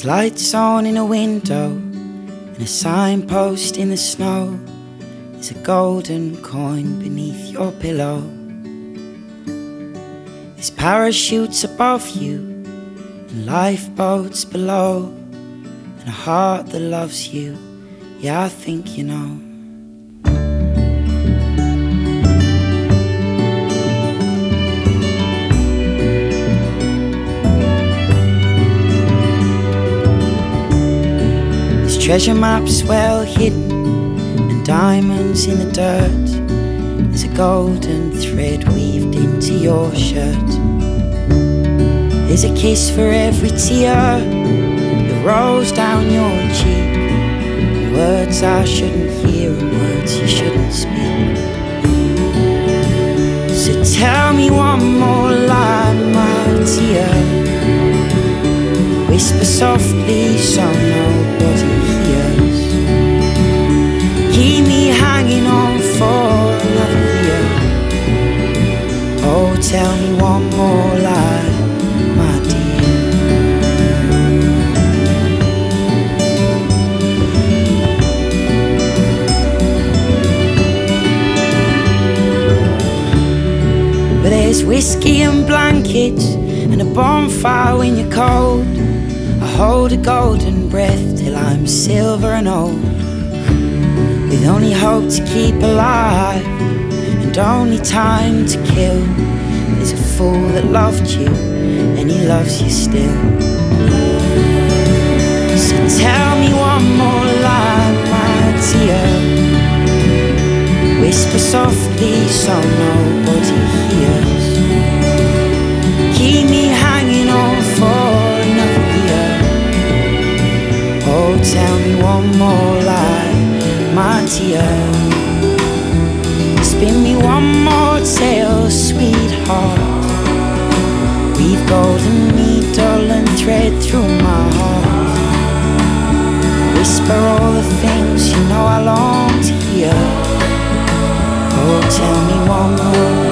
There's lights on in a window and a signpost in the snow. There's a golden coin beneath your pillow. There's parachutes above you and lifeboats below, and a heart that loves you, yeah, I think you know. There's treasure maps well hidden and diamonds in the dirt. There's a golden thread weaved into your shirt. There's a kiss for every tear that rolls down your cheek. Words I shouldn't hear and words you shouldn't speak. So tell me one more lie, my dear. Whisper softly so nobody hears. Keep me hanging on for another year. Oh, tell me one more lie, my dear. But there's whiskey and blankets and a bonfire when you're cold. I hold a golden breath till I'm silver and old, with only hope to keep alive and only time to kill. There's a fool that loved you and he loves you still. So tell me one more lie, my dear. Whisper softly so nobody hears. Keep me hanging on for another year. Oh, tell me one more lie, my dear. Spin me one more tale, sweetheart. Weave golden needle and thread through my heart. Whisper all the things you know I long to hear. Oh, tell me one more